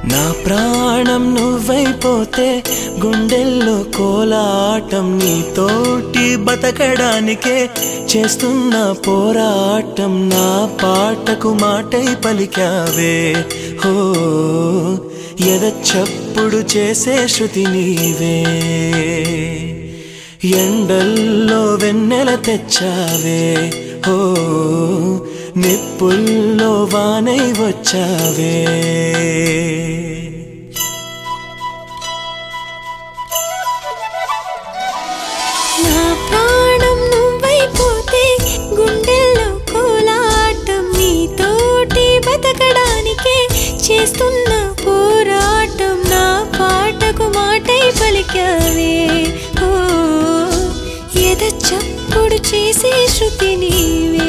నా ప్రాణం నువ్వైపోతే గుండెల్లో కోలాటం నీతోటి బతకడానికే చేస్తున్న పోరాటం నా పాటకు మాటై పలికావే హో ఎద చప్పుడు చేసే శృతి నీవే ఎండల్లో వెన్నెల తెచ్చావే హో నిప్పుల్లో వానై వచ్చావే నా ప్రాణం నువ్వైపోతే గుండెల్లో కోలాటం నీతోటి బతకడానికే చేస్తున్న పోరాటం నా పాటకు మాటై పలికావే ఓ ఎద చప్పుడు చేసే శృతి నీవే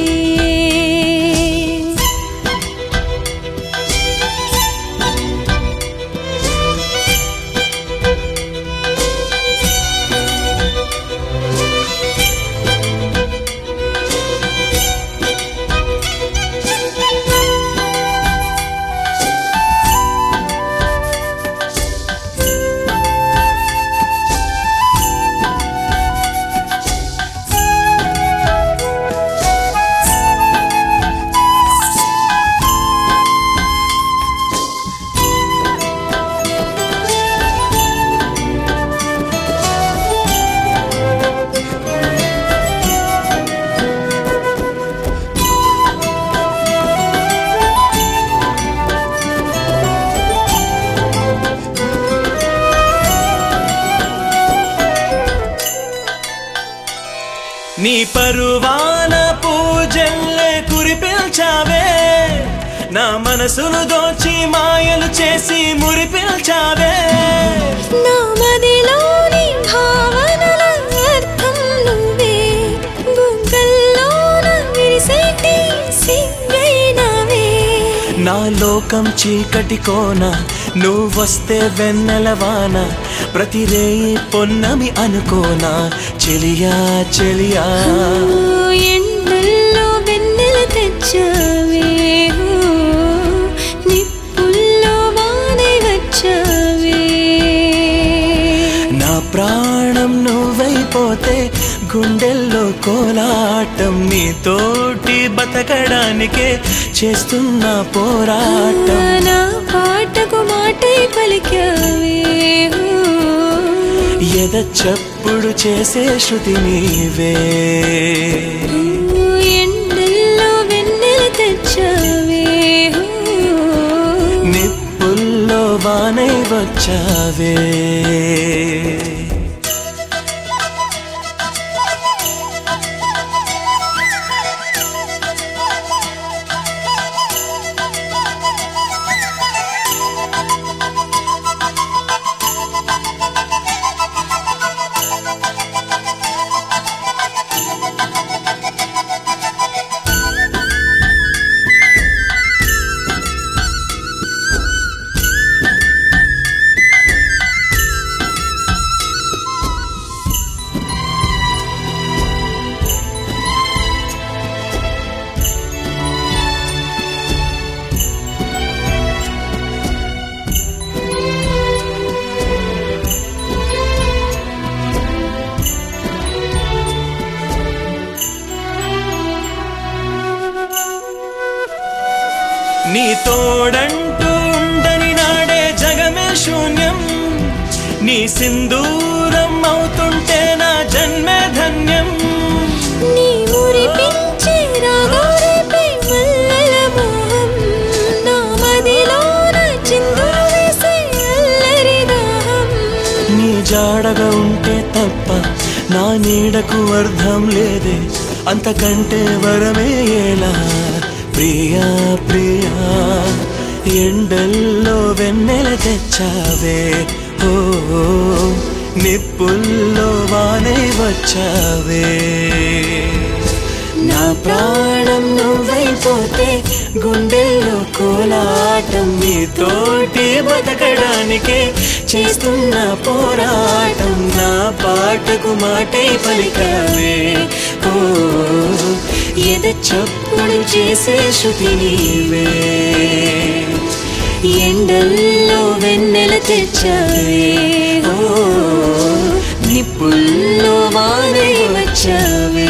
నీ పరువాన పూజల్లే కురిపిల్చావే నా మనసును దోచి మాయలు చేసి మురిపిల్చావే నా మదిలోని భావనల అర్థం నువ్వే బుగ్గల్లోన విరిసేటి సిగ్గైనవే నా లోకం చీకటి కోన నువ్వొస్తే వెన్నెల వాన ప్రతి రేయి పొన్నమి అనుకోనా చెలియా చెలియా ఎండల్లో వెన్నెల తెచ్చావే నిప్పుల్లో వానై వచ్చావే నా ప్రాణం నువ్వైపోతే గుండెల్లో కోలాటం నీతోటి బతకడానికే చేస్తున్న పోరాటం నా పాటకు మాటై పలికావే ఎద చప్పుడు చేసే శృతి నీవే ఎండల్లో వెన్నెల తెచ్చావే నిప్పుల్లో వానై వచ్చావే నీ తోడంటూ ఉండని నాడే జగమే శూన్యం నీ సింధూరం అవుతుంటే నా జన్మే ధన్యం నీ మురిపించే రాగాలపై మల్లెల మోహం నా మదిలోన చిందులు వేసే అల్లరి దాహం నీ జాడగా ఉంటే తప్ప నా నీడకు అర్థం లేదే అంతకంటే వరమే ఎలా ప్రియా ప్రియా ఎండల్లో వెన్నెల తెచ్చావే ఓ నిప్పుల్లో వానై వచ్చావే నా ప్రాణం నువ్వైపోతే గుండెల్లో కోలాటం నీతోటి బతకడానికే చేస్తున్న పోరాటం నా పాటకు మాటై పలికావే ఓ ఎద చప్పుడు చేసే శృతి నీవే ఎండల్లో వెన్నెల తెచ్చావే నిప్పుల్లో వానై వచ్చావే